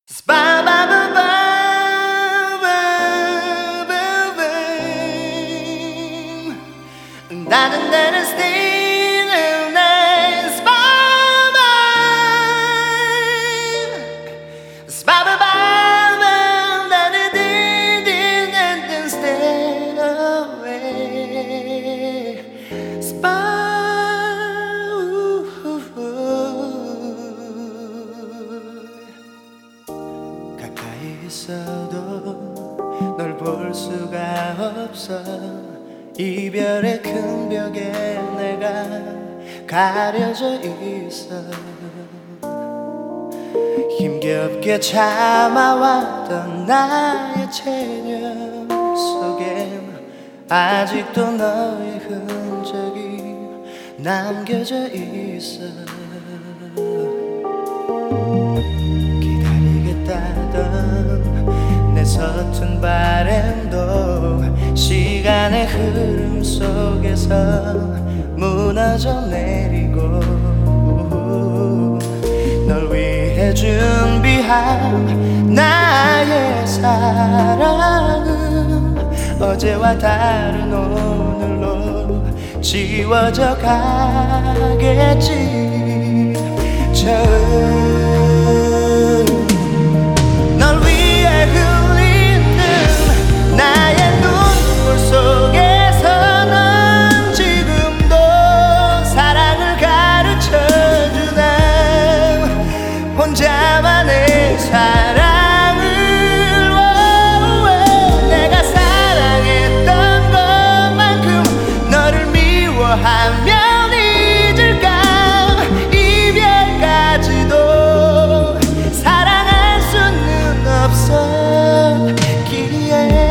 나는 still alive. 나는 didn't stay away. 가까이 있어도 널 볼 수가 없어. 이별의 큰 벽에 내가 가려져 있어. 힘겹게 참아왔던 나의 체력 속엔 아직도 너의 흔적이 남겨져 있어. 기다리겠다던 내 서툰 바램도 시간의 흐름 속에서 무너져 내리고, 널 위해 준비한 나의 사랑은 어제와 다른 오늘로 지워져 가겠지. 널 위해 흘리는 나의 눈물 속에서 넌 지금도 사랑을 가르쳐주네. 혼자만의 사랑을 내가 사랑했던 것만큼 너를 미워하면 잊을까. 이별까지도 사랑할 수는 없었기에.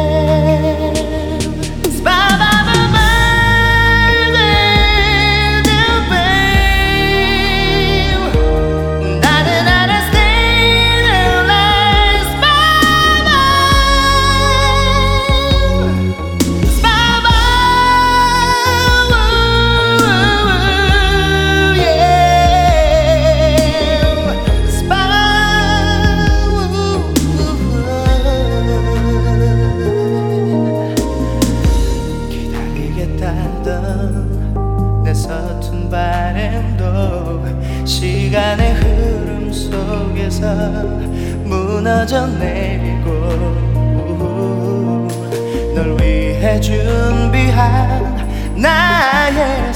내 서툰 바램도 시간의 흐름 속에서 무너져 내리고, 널 위해 준비한 나의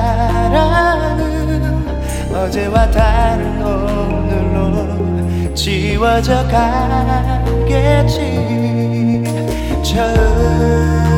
사랑은 어제와 다른 오늘로 지워져 가겠지.